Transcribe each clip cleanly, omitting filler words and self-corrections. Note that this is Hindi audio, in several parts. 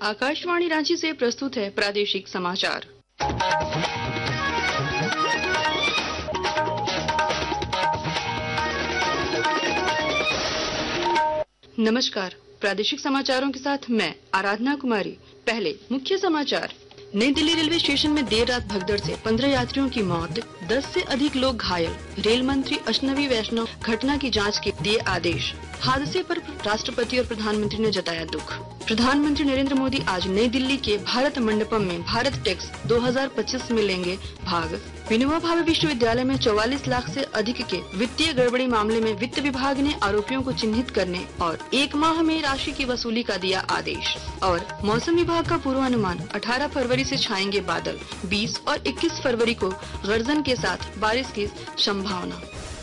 आकाशवाणी रांची से प्रस्तुत है प्रादेशिक समाचार। नमस्कार, प्रादेशिक समाचारों के साथ मैं आराधना कुमारी। पहले मुख्य समाचार। नई दिल्ली रेलवे स्टेशन में देर रात भगदड़ से 15 यात्रियों की मौत, 10 से अधिक लोग घायल। रेल मंत्री अश्विनी वैष्णव घटना की जांच के दिए आदेश। हादसे पर राष्ट्रपति और प्रधानमंत्री ने जताया दुख। प्रधानमंत्री नरेंद्र मोदी आज नई दिल्ली के भारत मंडपम में भारत टेक्स 2025 में लेंगे भाग। विनोबा भावे विश्वविद्यालय में 44 लाख से अधिक के वित्तीय गड़बड़ी मामले में वित्त विभाग ने आरोपियों को चिन्हित करने और 1 माह में राशि की वसूली का दिया आदेश। और मौसम विभाग का पूर्वानुमान, 18 फरवरी से छाएंगे बादल, 20 और 21 फरवरी को गर्जन के साथ बारिश की संभावना।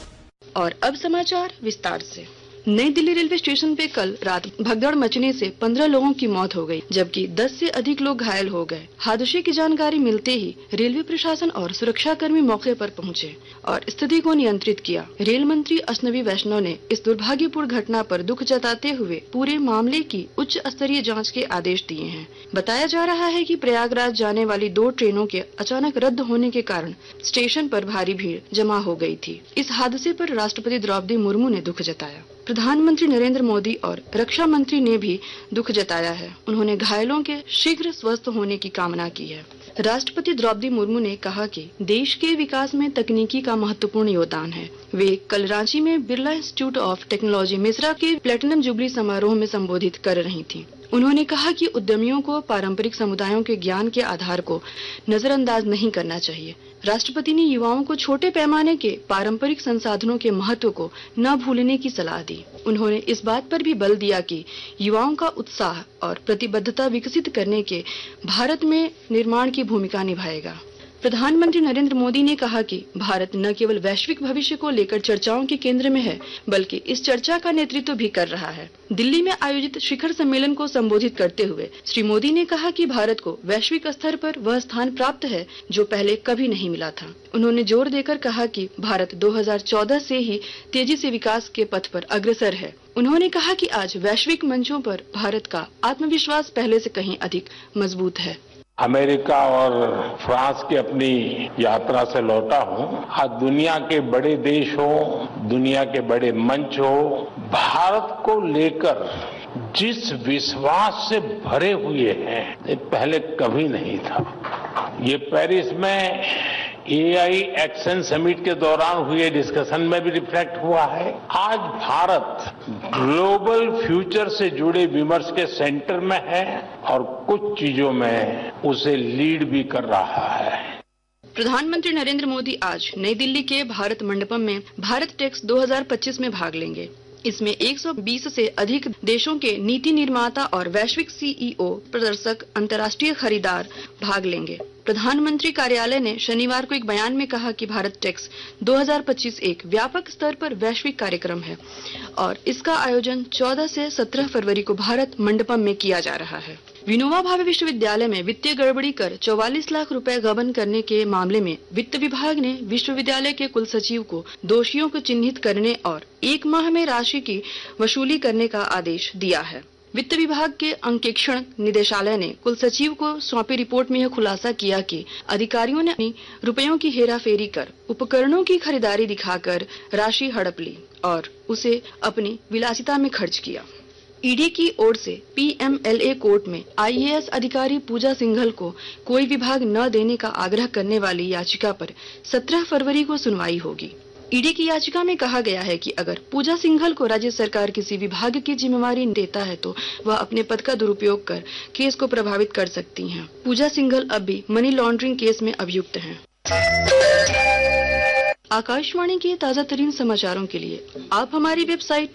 और अब समाचार विस्तार से। नई दिल्ली रेलवे स्टेशन पे कल रात भगदड़ मचने से 15 लोगों की मौत हो गई, जबकि 10 से अधिक लोग घायल हो गए। हादसे की जानकारी मिलते ही रेलवे प्रशासन और सुरक्षा कर्मी मौके पर पहुंचे और स्थिति को नियंत्रित किया। रेल मंत्री अश्विनी वैष्णव ने इस दुर्भाग्यपूर्ण घटना पर दुख जताते हुए पूरे मामले की उच्च स्तरीय जाँच के आदेश दिए हैं। बताया जा रहा है कि प्रयागराज जाने वाली 2 ट्रेनों के अचानक रद्द होने के कारण स्टेशन पर भारी भीड़ जमा हो गई थी। इस हादसे पर राष्ट्रपति द्रौपदी मुर्मू ने दुख जताया। प्रधानमंत्री नरेंद्र मोदी और रक्षा मंत्री ने भी दुख जताया है। उन्होंने घायलों के शीघ्र स्वस्थ होने की कामना की है। राष्ट्रपति द्रौपदी मुर्मू ने कहा कि देश के विकास में तकनीकी का महत्वपूर्ण योगदान है। वे कल रांची में Birla institute of technology Mesra के प्लेटिनम जुबली समारोह में संबोधित कर रही थीं। उन्होंने कहा कि उद्यमियों को पारंपरिक समुदायों के ज्ञान के आधार को नजरअंदाज नहीं करना चाहिए। राष्ट्रपति ने युवाओं को छोटे पैमाने के पारंपरिक संसाधनों के महत्व को न भूलने की सलाह दी। उन्होंने इस बात पर भी बल दिया कि युवाओं का उत्साह और प्रतिबद्धता विकसित करने के भारत में निर्माण की भूमिका निभाएगा। प्रधानमंत्री नरेंद्र मोदी ने कहा कि भारत न केवल वैश्विक भविष्य को लेकर चर्चाओं के केंद्र में है, बल्कि इस चर्चा का नेतृत्व भी कर रहा है। दिल्ली में आयोजित शिखर सम्मेलन को संबोधित करते हुए श्री मोदी ने कहा कि भारत को वैश्विक स्तर पर वह स्थान प्राप्त है जो पहले कभी नहीं मिला था। उन्होंने जोर देकर कहा कि भारत 2014 से ही तेजी से विकास के पथ पर अग्रसर है। उन्होंने कहा कि आज वैश्विक मंचों पर भारत का आत्मविश्वास पहले से कहीं अधिक मजबूत है। अमेरिका और फ्रांस की अपनी यात्रा से लौटा हूं। आज दुनिया के बड़े देश हो, दुनिया के बड़े मंच हो, भारत को लेकर जिस विश्वास से भरे हुए हैं, ये पहले कभी नहीं था। ये पेरिस में AI एक्शन समिट के दौरान हुए डिस्कशन में भी रिफ्लेक्ट हुआ है। आज भारत ग्लोबल फ्यूचर से जुड़े विमर्श के सेंटर में है और कुछ चीजों में उसे लीड भी कर रहा है। प्रधानमंत्री नरेंद्र मोदी आज नई दिल्ली के भारत मंडपम में भारत टेक्स 2025 में भाग लेंगे। इसमें 120 से अधिक देशों के नीति निर्माता और वैश्विक CEO, प्रदर्शक, अंतर्राष्ट्रीय खरीदार भाग लेंगे। प्रधानमंत्री कार्यालय ने शनिवार को एक बयान में कहा कि भारत टेक्स 2025 एक व्यापक स्तर पर वैश्विक कार्यक्रम है और इसका आयोजन 14 से 17 फरवरी को भारत मंडपम में किया जा रहा है। विनोबा भावे विश्वविद्यालय में वित्तीय गड़बड़ी कर 44 लाख रुपए गबन करने के मामले में वित्त विभाग ने विश्वविद्यालय के कुलसचिव को दोषियों को चिन्हित करने और 1 माह में राशि की वसूली करने का आदेश दिया है। वित्त विभाग के अंकेक्षण निदेशालय ने कुलसचिव को सौंपी रिपोर्ट में यह खुलासा किया कि अधिकारियों ने अपनी रुपयों की हेराफेरी कर उपकरणों की खरीदारी दिखाकर राशि हड़प ली और उसे अपनी विलासिता में खर्च किया। ईडी की ओर से PMLA कोर्ट में IAS अधिकारी पूजा सिंघल को कोई विभाग न देने का आग्रह करने वाली याचिका पर 17 फरवरी को सुनवाई होगी। ईडी की याचिका में कहा गया है कि अगर पूजा सिंघल को राज्य सरकार किसी विभाग की जिम्मेवारी देता है तो वह अपने पद का दुरुपयोग कर केस को प्रभावित कर सकती हैं। पूजा सिंघल अब भी मनी लॉन्ड्रिंग केस में अभियुक्त हैं। आकाशवाणी के ताजा तरीन समाचारों के लिए आप हमारी वेबसाइट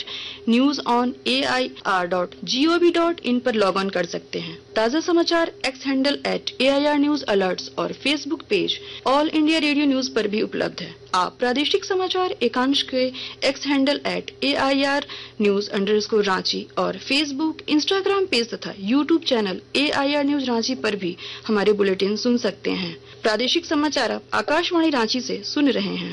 newsonair.gov.in पर लॉग ऑन कर सकते हैं। ताजा समाचार X handle @AIR News Alerts और Facebook page All India Radio News पर भी उपलब्ध है। आप प्रादेशिक समाचार एकांश के X हैंडल @AIR News_Ranchi और फेसबुक, इंस्टाग्राम पेज तथा YouTube channel AIR News Ranchi पर भी हमारे बुलेटिन सुन सकते हैं। प्रादेशिक समाचार आप आकाशवाणी रांची से सुन रहे हैं।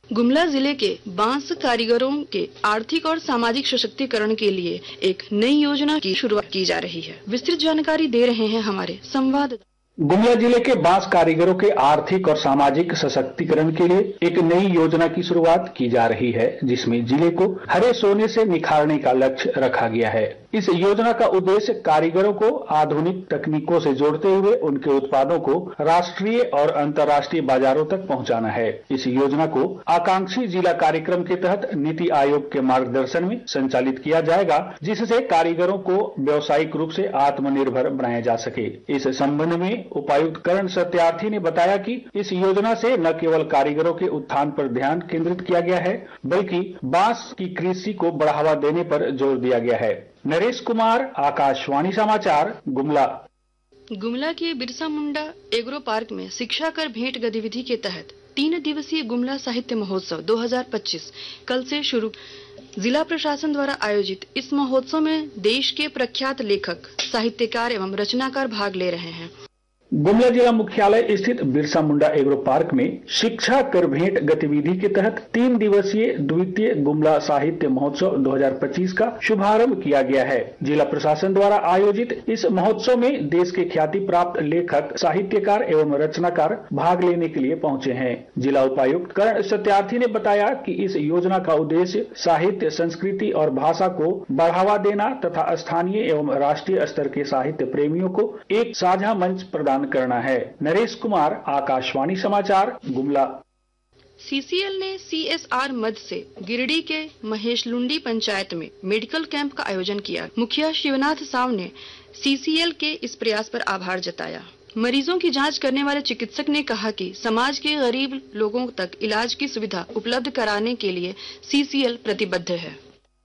गुमला जिले के बांस कारीगरों के आर्थिक और सामाजिक सशक्तिकरण के लिए एक नई योजना की शुरुआत की जा रही है। विस्तृत जानकारी दे रहे हैं हमारे संवाददाता। गुमला जिले के बांस कारीगरों के आर्थिक और सामाजिक सशक्तिकरण के लिए एक नई योजना की शुरुआत की जा रही है, जिसमें जिले को हरे सोने से निखारने का लक्ष्य रखा गया है। इस योजना का उद्देश्य कारीगरों को आधुनिक तकनीकों से जोड़ते हुए उनके उत्पादों को राष्ट्रीय और अंतर्राष्ट्रीय बाजारों तक पहुंचाना है। इस योजना को आकांक्षी जिला कार्यक्रम के तहत नीति आयोग के मार्गदर्शन में संचालित किया जाएगा, जिससे कारीगरों को व्यावसायिक रूप से आत्मनिर्भर बनाया जा सके। इस संबंध में उपायुक्त करण सत्यार्थी ने बताया कि इस योजना से न केवल कारीगरों के उत्थान पर ध्यान केंद्रित किया गया है, बल्कि बांस की कृषि को बढ़ावा देने पर जोर दिया गया है। नरेश कुमार, आकाशवाणी समाचार, गुमला। गुमला के बिरसा मुंडा एग्रो पार्क में शिक्षा कर भेंट गतिविधि के तहत 3 दिवसीय गुमला साहित्य महोत्सव 2025 कल से शुरू। जिला प्रशासन द्वारा आयोजित इस महोत्सव में देश के प्रख्यात लेखक, साहित्यकार एवं रचनाकार भाग ले रहे हैं। गुमला जिला मुख्यालय स्थित बिरसा मुंडा एग्रो पार्क में शिक्षा कर भेंट गतिविधि के तहत 3 दिवसीय द्वितीय गुमला साहित्य महोत्सव 2025 का शुभारंभ किया गया है। जिला प्रशासन द्वारा आयोजित इस महोत्सव में देश के ख्याति प्राप्त लेखक, साहित्यकार एवं रचनाकार भाग लेने के लिए पहुंचे हैं। जिला उपायुक्त करण सत्यार्थी ने बताया कि इस योजना का उद्देश्य साहित्य, संस्कृति और भाषा को बढ़ावा देना तथा स्थानीय एवं राष्ट्रीय स्तर के साहित्य प्रेमियों को एक साझा मंच प्रदान करना है। नरेश कुमार, आकाशवाणी समाचार, गुमला। सीसीएल ने सीएसआर मद से गिरिडीह के महेश लुंडी पंचायत में मेडिकल कैंप का आयोजन किया। मुखिया शिवनाथ साव ने सीसीएल के इस प्रयास पर आभार जताया। मरीजों की जांच करने वाले चिकित्सक ने कहा कि समाज के गरीब लोगों तक इलाज की सुविधा उपलब्ध कराने के लिए सीसीएल प्रतिबद्ध है।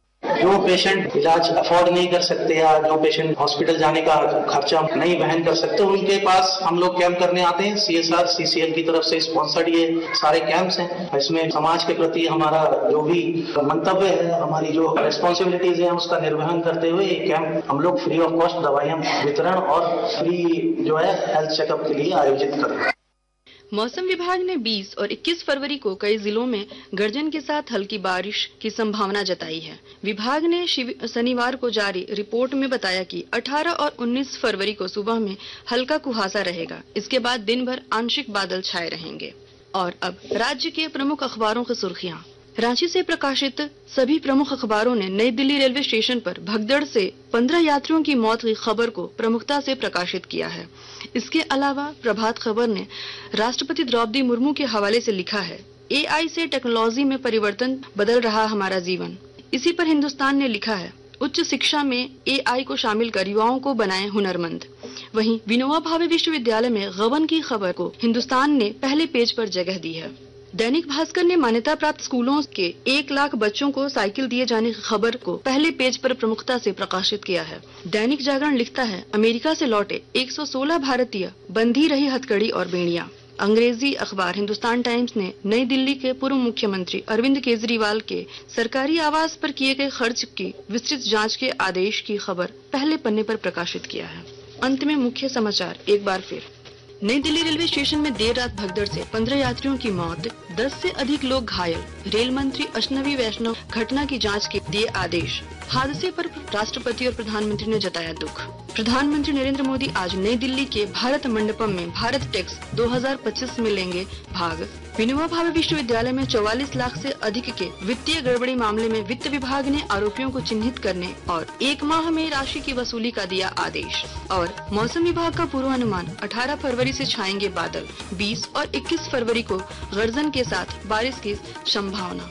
जो पेशेंट इलाज अफोर्ड नहीं कर सकते या जो पेशेंट हॉस्पिटल जाने का खर्चा नहीं वहन कर सकते, उनके पास हम लोग कैंप करने आते हैं। सीएसआर सीसीएल की तरफ से स्पॉन्सर्ड ये सारे कैंप्स हैं। इसमें समाज के प्रति हमारा जो भी मंतव्य है, हमारी जो रिस्पॉन्सिबिलिटीज है, उसका निर्वहन करते हुए ये कैंप हम लोग फ्री ऑफ कॉस्ट दवाइयां वितरण और फ्री जो है हेल्थ चेकअप के लिए आयोजित करते हैं। मौसम विभाग ने 20 और 21 फरवरी को कई जिलों में गर्जन के साथ हल्की बारिश की संभावना जताई है। विभाग ने शनिवार को जारी रिपोर्ट में बताया कि 18 और 19 फरवरी को सुबह में हल्का कुहासा रहेगा। इसके बाद दिन भर आंशिक बादल छाए रहेंगे। और अब राज्य के प्रमुख अखबारों की सुर्खियां। रांची से प्रकाशित सभी प्रमुख अखबारों ने नई दिल्ली रेलवे स्टेशन पर भगदड़ से 15 यात्रियों की मौत की खबर को प्रमुखता से प्रकाशित किया है। इसके अलावा प्रभात खबर ने राष्ट्रपति द्रौपदी मुर्मू के हवाले से लिखा है, एआई से टेक्नोलॉजी में परिवर्तन बदल रहा हमारा जीवन। इसी पर हिंदुस्तान ने लिखा है, उच्च शिक्षा में एआई को शामिल कर युवाओं को बनाए हुनरमंद। वहीं विनोबा भावे विश्वविद्यालय में गबन की खबर को हिंदुस्तान ने पहले पेज पर जगह दी है। दैनिक भास्कर ने मान्यता प्राप्त स्कूलों के 1 लाख बच्चों को साइकिल दिए जाने की खबर को पहले पेज पर प्रमुखता से प्रकाशित किया है। दैनिक जागरण लिखता है, अमेरिका से लौटे 116 भारतीय, बंधी रही हथकड़ी और बेड़ियां। अंग्रेजी अखबार हिंदुस्तान टाइम्स ने नई दिल्ली के पूर्व मुख्यमंत्री अरविंद केजरीवाल के सरकारी आवास पर किए गए खर्च की विस्तृत जांच के आदेश की खबर पहले पन्ने पर प्रकाशित किया है। अंत में मुख्य समाचार एक बार फिर। नई दिल्ली रेलवे स्टेशन में देर रात भगदड़ से 15 यात्रियों की मौत, 10 से अधिक लोग घायल। रेल मंत्री अश्विनी वैष्णव घटना की जांच के दिए आदेश। हादसे पर राष्ट्रपति और प्रधानमंत्री ने जताया दुख। प्रधानमंत्री नरेंद्र मोदी आज नई दिल्ली के भारत मंडपम में भारत टेक्स 2025 में लेंगे भाग। विनोबा भावे विश्वविद्यालय में 44 लाख से अधिक के वित्तीय गड़बड़ी मामले में वित्त विभाग ने आरोपियों को चिन्हित करने और 1 माह में राशि की वसूली का दिया आदेश। और मौसम विभाग का पूर्वानुमान, 18 फरवरी से छाएंगे बादल, 20 और 21 फरवरी को गर्जन के साथ बारिश की संभावना।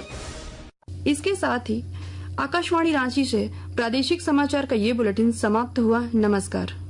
इसके साथ ही आकाशवाणी रांची से प्रादेशिक समाचार का ये बुलेटिन समाप्त हुआ। नमस्कार।